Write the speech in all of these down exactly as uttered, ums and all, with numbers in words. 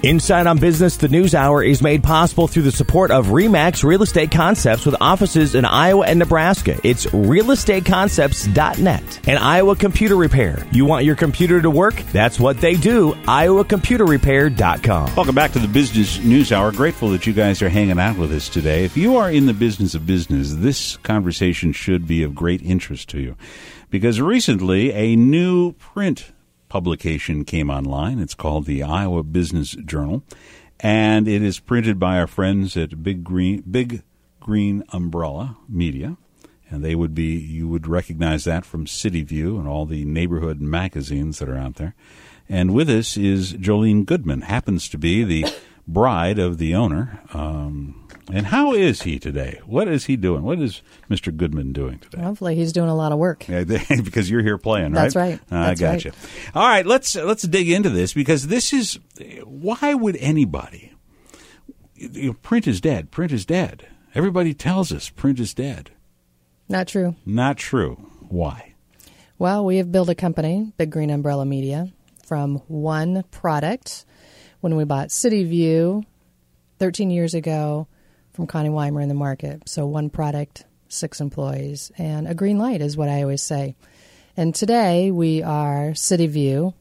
Inside on Business, the News Hour is made possible through the support of RE/MAX Real Estate Concepts with offices in Iowa and Nebraska. It's real estate concepts dot net. And Iowa Computer Repair. You want your computer to work? That's what they do. iowa computer repair dot com. Welcome back to the Business News Hour. Grateful that you guys are hanging out with us today. If you are in the business of business, this conversation should be of great interest to you. Because recently, a new print publication came online. It's called the Iowa Business Journal, and it is printed by our friends at Big Green Big Green Umbrella Media, and they would be you would recognize that from City View and all the neighborhood magazines that are out there. And with us is Jolene Goodman, happens to be the bride of the owner. Um, and how is he today? What is he doing? What is Mister Goodman doing today? Hopefully he's doing a lot of work. Yeah, because you're here playing, right? That's right. That's I got right. you. All right, let's let's dig into this, because this is, why would anybody, you know, print is dead, print is dead. Everybody tells us print is dead. Not true. Not true. Why? Well, we have built a company, Big Green Umbrella Media, from one product when we bought City View thirteen years ago from Connie Weimer in the market. So one product, six employees, and a green light is what I always say. And today we are City View,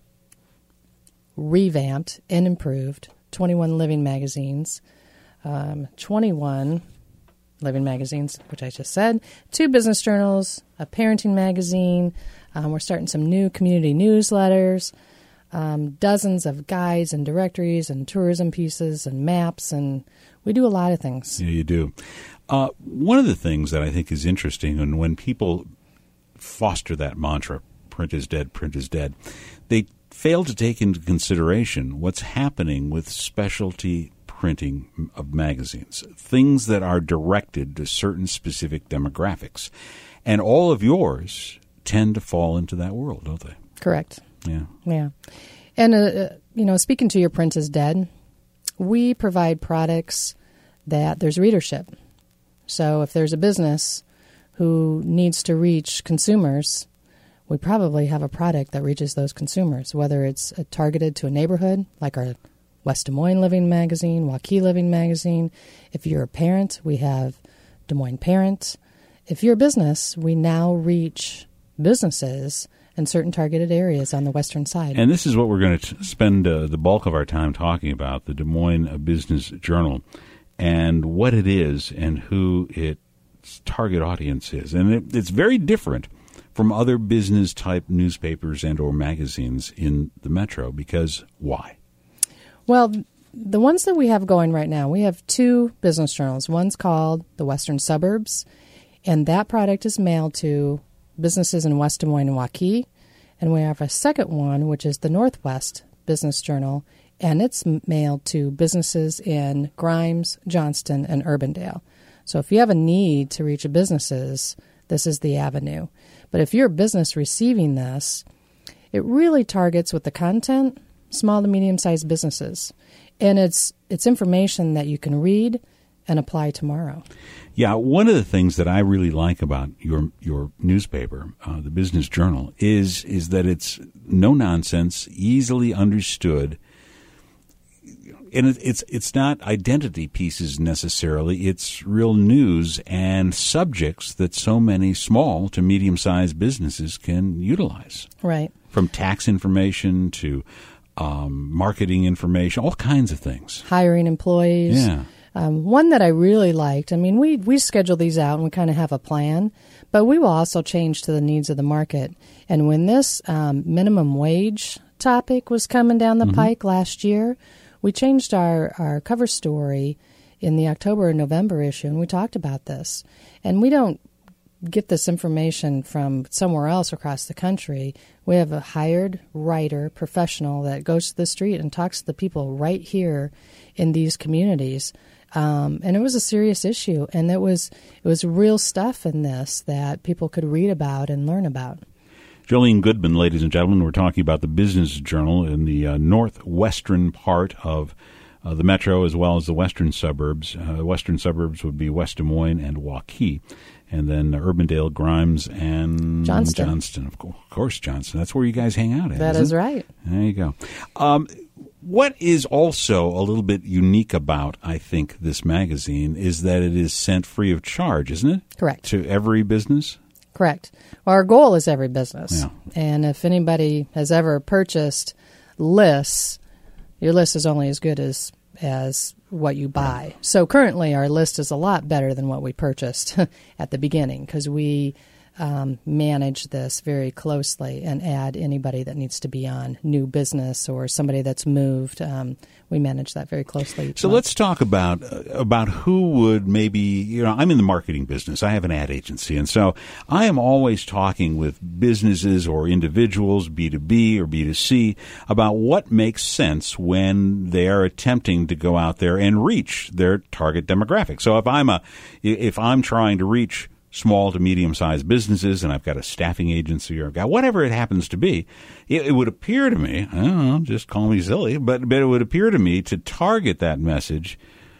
revamped and improved, twenty-one living magazines, um, twenty-one living magazines, which I just said, two business journals, a parenting magazine. Um, we're starting some new community newsletters, um, dozens of guides and directories and tourism pieces and maps, and we do a lot of things. Yeah, you do. Uh, one of the things that I think is interesting, and when people foster that mantra, print is dead, print is dead, they fail to take into consideration what's happening with specialty printing of magazines, things that are directed to certain specific demographics. And all of yours tend to fall into that world, don't they? Correct. Yeah. Yeah. And, uh, you know, speaking to your print is dead, we provide products that there's readership. So if there's a business who needs to reach consumers, we probably have a product that reaches those consumers, whether it's uh, targeted to a neighborhood, like our West Des Moines Living Magazine, Waukee Living Magazine. If you're a parent, we have Des Moines Parent. If you're a business, we now reach businesses in certain targeted areas on the western side. And this is what we're going to spend uh, the bulk of our time talking about, the Des Moines Business Journal, and what it is and who its target audience is. And it, it's very different from other business-type newspapers and or magazines in the metro, because why? Well, the ones that we have going right now, we have two business journals. One's called The Western Suburbs, and that product is mailed to businesses in West Des Moines and Waukee. And we have a second one, which is the Northwest Business Journal, and it's mailed to businesses in Grimes, Johnston, and Urbandale. So if you have a need to reach businesses, this is the avenue. But if you're a business receiving this, it really targets with the content small to medium-sized businesses. And it's it's information that you can read and apply tomorrow. Yeah, one of the things that I really like about your your newspaper, uh, the Business Journal, is is that it's no nonsense, easily understood, and it, it's it's not identity pieces necessarily. It's real news and subjects that so many small to medium sized businesses can utilize. Right. From tax information to um, marketing information, all kinds of things. Hiring employees. Yeah. Um, one that I really liked, I mean, we, we schedule these out and we kind of have a plan, but we will also change to the needs of the market. And when this um, minimum wage topic was coming down the mm-hmm. pike last year, we changed our, our cover story in the October and November issue, and we talked about this. And we don't get this information from somewhere else across the country. We have a hired writer, professional, that goes to the street and talks to the people right here in these communities. Um, and it was a serious issue, and it was it was real stuff in this that people could read about and learn about. Jolene Goodman, ladies and gentlemen, we're talking about the Business Journal in the uh, northwestern part of uh, the metro, as well as the western suburbs. Uh, the western suburbs would be West Des Moines and Waukee, and then Urbandale, Grimes, and Johnston. Johnston, of course, Johnston. That's where you guys hang out at. That is right. There you go. Um, what is also a little bit unique about, I think, this magazine is that it is sent free of charge, isn't it? Correct. To every business? Correct. Well, our goal is every business. Yeah. And if anybody has ever purchased lists, your list is only as good as as what you buy. So currently our list is a lot better than what we purchased at the beginning because we um, manage this very closely and add anybody that needs to be on new business or somebody that's moved. Um, we manage that very closely each So month. let's talk about uh, about who would maybe, you know, I'm in the marketing business. I have an ad agency. And so I am always talking with businesses or individuals, B two B or B two C, about what makes sense when they are attempting to go out there and reach their target demographic. So if I'm a if I'm trying to reach small to medium-sized businesses, and I've got a staffing agency, or I've got whatever it happens to be, it, it would appear to me, I don't know, just call me silly, but, but it would appear to me to target that message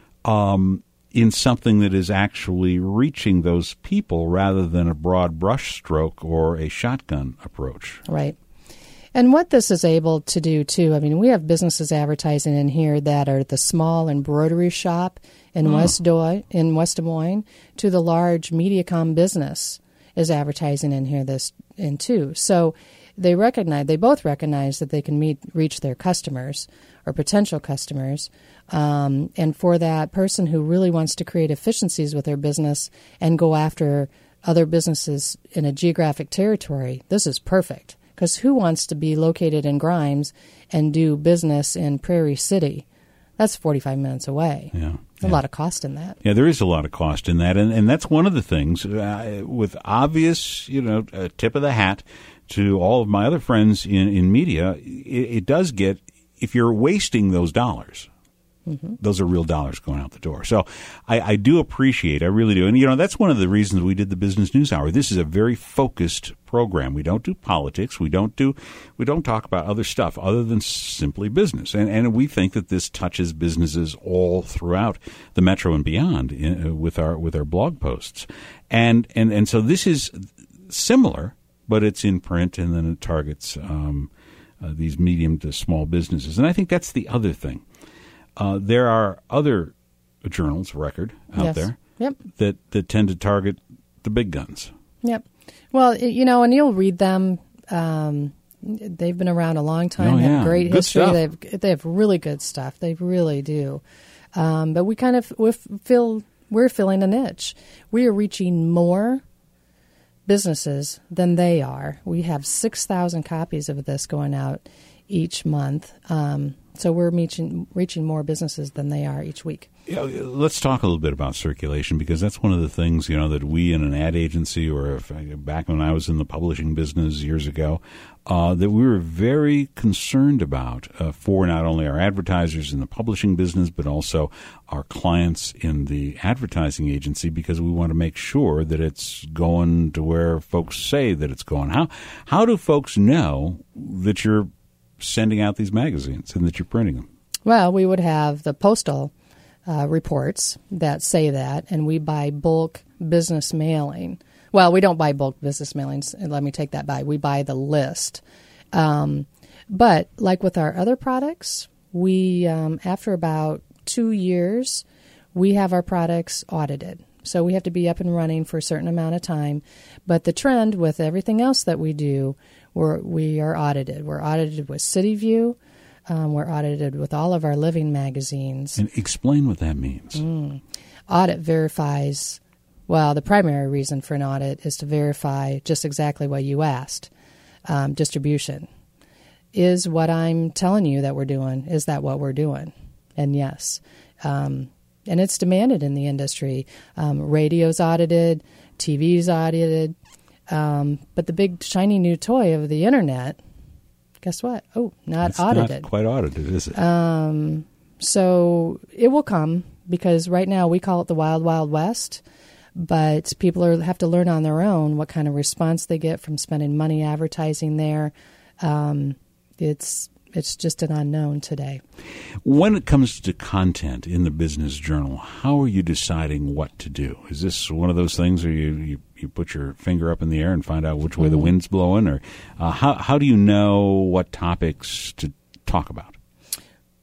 um, in something that is actually reaching those people rather than a broad brushstroke or a shotgun approach. Right. And what this is able to do, too, I mean, we have businesses advertising in here that are the small embroidery shop in, oh. West, Do- in West Des Moines to the large Mediacom business is advertising in here this in too. So they recognize, they both recognize that they can meet, reach their customers or potential customers. Um, and for that person who really wants to create efficiencies with their business and go after other businesses in a geographic territory, this is perfect. Because who wants to be located in Grimes and do business in Prairie City? That's forty-five minutes away. Yeah, There's yeah. a lot of cost in that. Yeah, there is a lot of cost in that. And, and that's one of the things uh, with obvious, you know, a tip of the hat to all of my other friends in, in media, it, it does get, if you're wasting those dollars, mm-hmm. those are real dollars going out the door. So I, I do appreciate, I really do. And, you know, that's one of the reasons we did the Business News Hour. This is a very focused program. We don't do politics. We don't do, we don't talk about other stuff other than simply business. And, and we think that this touches businesses all throughout the metro and beyond in, uh, with our, with our blog posts. And, and, and so this is similar, but it's in print and then it targets, um, uh, these medium to small businesses. And I think that's the other thing. Uh, there are other journals, record, out yes. there yep. that, that tend to target the big guns. Yep. Well, you know, and you'll read them. Um, they've been around a long time, oh, yeah. have great good history. Stuff. They've they have really good stuff. They really do. Um, but we kind of we feel we're filling a niche. We are reaching more businesses than they are. We have six thousand copies of this going out each month. Um, so we're reaching reaching more businesses than they are each week. Yeah, let's talk a little bit about circulation, because that's one of the things, you know, that we in an ad agency, or if, back when I was in the publishing business years ago, uh, that we were very concerned about uh, for not only our advertisers in the publishing business, but also our clients in the advertising agency, because we want to make sure that it's going to where folks say that it's going. How how do folks know that you're sending out these magazines and that you're printing them? Well, we would have the postal Uh, reports that say that, and we buy bulk business mailing. Well, we don't buy bulk business mailings, and let me take that back. We buy the list. Um, but like with our other products, we um, after about two years, we have our products audited. So we have to be up and running for a certain amount of time. But the trend with everything else that we do, we're, we are audited. We're audited with CityView. Um, we're audited with all of our living magazines. And explain what that means. Mm. Audit verifies, well, the primary reason for an audit is to verify just exactly what you asked. Um, distribution. Is what I'm telling you that we're doing, is that what we're doing? And yes. Um, and it's demanded in the industry. Um, radio's audited, T V's audited. Um, but the big shiny new toy of the Internet, guess what? Oh, not it's audited. Not quite audited, is it? Um, so it will come, because right now we call it the Wild Wild West, but people are, have to learn on their own what kind of response they get from spending money advertising there. Um, it's it's just an unknown today. When it comes to content in the Business Journal, how are you deciding what to do? Is this one of those things where you, you, you put your finger up in the air and find out which way mm-hmm. the wind's blowing? Or uh, how, how do you know what topics to talk about?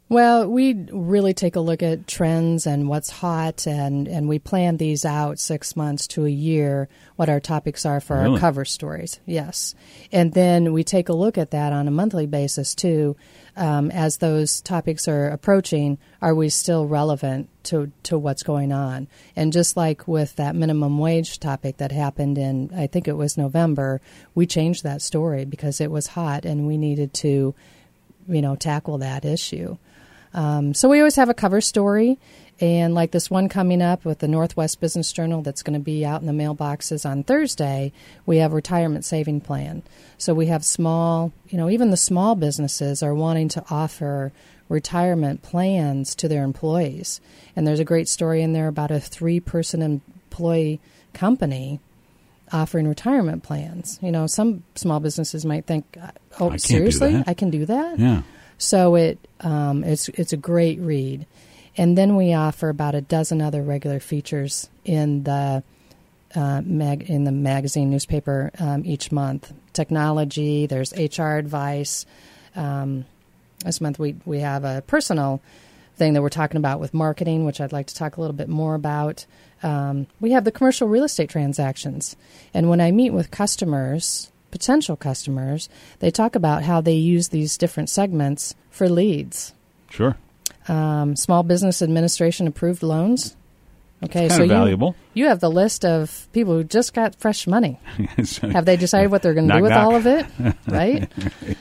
Well, we really take a look at trends and what's hot, and, and we plan these out six months to a year, what our topics are for Really? our cover stories. Yes. And then we take a look at that on a monthly basis, too. Um, as those topics are approaching, are we still relevant to, to what's going on? And just like with that minimum wage topic that happened in, I think it was November, we changed that story because it was hot and we needed to, you know, tackle that issue. Um, so we always have a cover story, and like this one coming up with the Northwest Business Journal that's going to be out in the mailboxes on Thursday, we have retirement saving plan. So we have small, you know, even the small businesses are wanting to offer retirement plans to their employees. And there's a great story in there about a three-person employee company offering retirement plans. You know, some small businesses might think, oh, I can't do seriously? that. I can do that? Yeah. So it um, it's it's a great read, and then we offer about a dozen other regular features in the uh, mag in the magazine newspaper um, each month. Technology, there's H R advice. Um, this month we we have a personal thing that we're talking about with marketing, which I'd like to talk a little bit more about. Um, we have the commercial real estate transactions, and when I meet with customers. Potential customers, they talk about how they use these different segments for leads. Sure. Um, small business administration approved loans. Okay, It's so kind of you, valuable. you have the list of people who just got fresh money. Have they decided what they're going to Knock, do with knock. all of it? Right?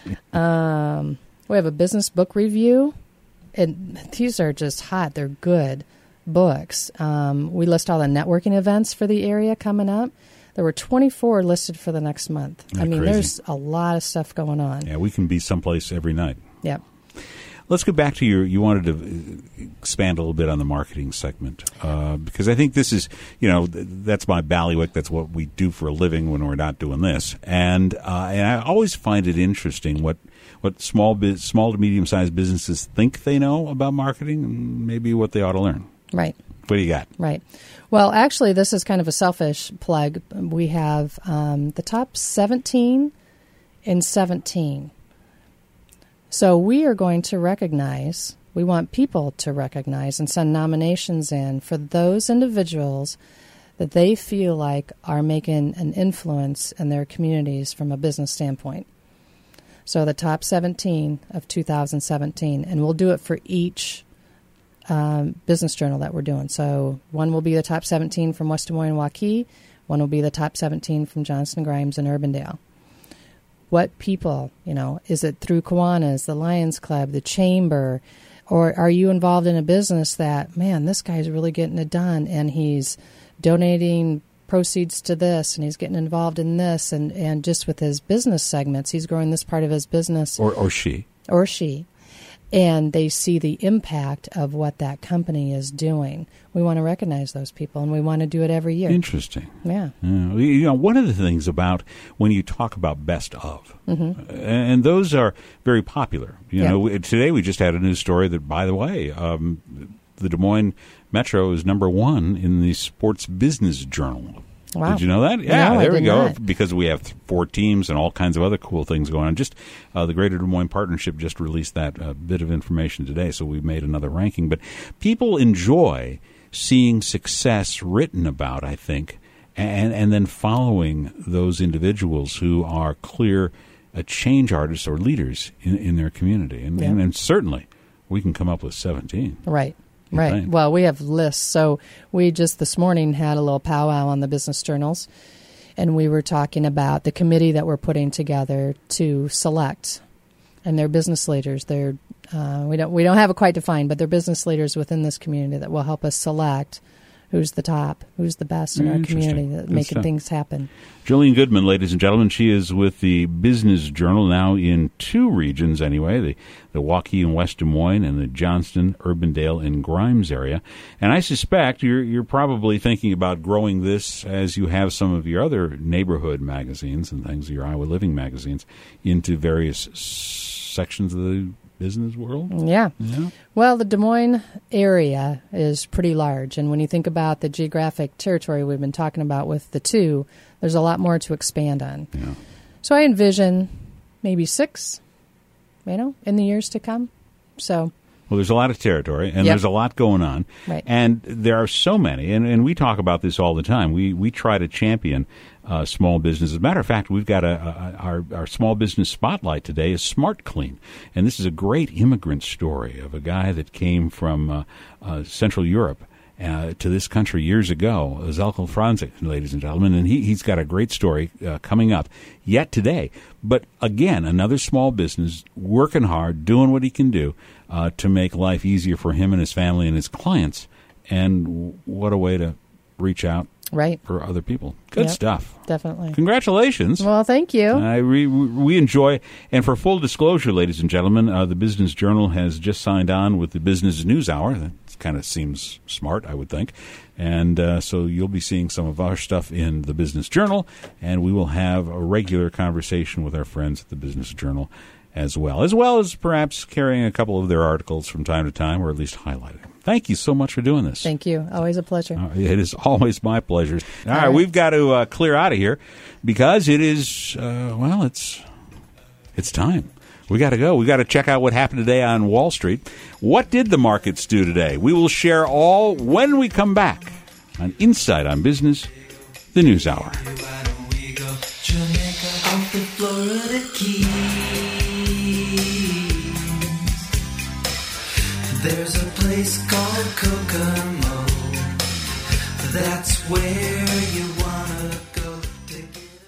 um, we have a business book review. And these are just hot. They're good books. Um, we list all the networking events for the area coming up. There were twenty-four listed for the next month. That's I mean, crazy. there's a lot of stuff going on. Yeah, we can be someplace every night. Yep. Let's go back to your, you wanted to expand a little bit on the marketing segment, uh, because I think this is, you know, th- that's my ballywick. That's what we do for a living when we're not doing this. And uh, and I always find it interesting what, what small, biz, small to medium-sized businesses think they know about marketing and maybe what they ought to learn. Right. What do you got? Right. Well, actually, this is kind of a selfish plug. We have um, the top seventeen in seventeen. So we are going to recognize, we want people to recognize and send nominations in for those individuals that they feel like are making an influence in their communities from a business standpoint. So the top seventeen of two thousand seventeen, and we'll do it for each Um, business journal that we're doing. So one will be the top seventeen from West Des Moines and Waukee. One will be the top seventeen from Johnston Grimes and Urbandale. What people, you know, is it through Kiwanis, the Lions Club, the Chamber, or are you involved in a business that, man, this guy's really getting it done and he's donating proceeds to this and he's getting involved in this and, and just with his business segments, he's growing this part of his business. Or, or she. Or she. And they see the impact of what that company is doing. We want to recognize those people, and we want to do it every year. Interesting. Yeah. Yeah. You know, one of the things about when you talk about best of, Mm-hmm. and those are very popular. You Yeah. know, we- today we just had a news story that, by the way, um, the Des Moines Metro is number one in the Sports Business Journal. Wow. Did you know that? Yeah, No, I there we did go. not. Because we have th- four teams and all kinds of other cool things going on. Just uh, the Greater Des Moines Partnership just released that uh, bit of information today, so we've made another ranking. But people enjoy seeing success written about, I think, and and then following those individuals who are clear uh, change artists or leaders in, in their community. And, Yeah. and, and certainly we can come up with seventeen. Right. You Right. think? Well, we have lists. So we just this morning had a little powwow on the business journals, and we were talking about the committee that we're putting together to select, and they're business leaders. They're uh, we don't we don't have it quite defined, but they're business leaders within this community that will help us select who's the top, who's the best in our Interesting. community, that Good making stuff. things happen. Jillian Goodman, ladies and gentlemen, she is with the Business Journal now in two regions anyway, the, the Waukee and West Des Moines and the Johnston, Urbandale, and Grimes area. And I suspect you're you're probably thinking about growing this as you have some of your other neighborhood magazines and things, your Iowa Living magazines, into various s- sections of the business world. Yeah. Yeah. Well, the Des Moines area is pretty large, and when you think about the geographic territory we've been talking about with the two, there's a lot more to expand on. Yeah. So I envision maybe six, you know, in the years to come. So Well, there's a lot of territory, and Yep. there's a lot going on. Right. And there are so many, and, and we talk about this all the time. We we try to champion uh, small business. As a matter of fact, we've got a, a our, our small business spotlight today is Smart Clean. And this is a great immigrant story of a guy that came from uh, uh, Central Europe Uh, to this country years ago, Zelko Franzik, ladies and gentlemen, and he, he's got a great story uh, coming up yet today. But again, another small business working hard, doing what he can do uh, to make life easier for him and his family and his clients. And w- what a way to reach out Right. for other people. Good Yep, stuff. Definitely. Congratulations. Well, thank you. I re, we enjoy, and for full disclosure, ladies and gentlemen, uh, the Business Journal has just signed on with the Business News Hour. That kind of seems smart, I would think. And uh, so you'll be seeing some of our stuff in the Business Journal, and we will have a regular conversation with our friends at the Business Journal as well, as well as perhaps carrying a couple of their articles from time to time, or at least highlighting. Thank you so much for doing this. Thank you. Always a pleasure. Uh, it is always my pleasure. All, All right, right, we've got to uh, clear out of here because it is, uh, well, it's it's time. We got to go. We got to check out what happened today on Wall Street. What did the markets do today? We will share all when we come back on Insight on Business, the News Hour. There's a place called Kokomo. That's where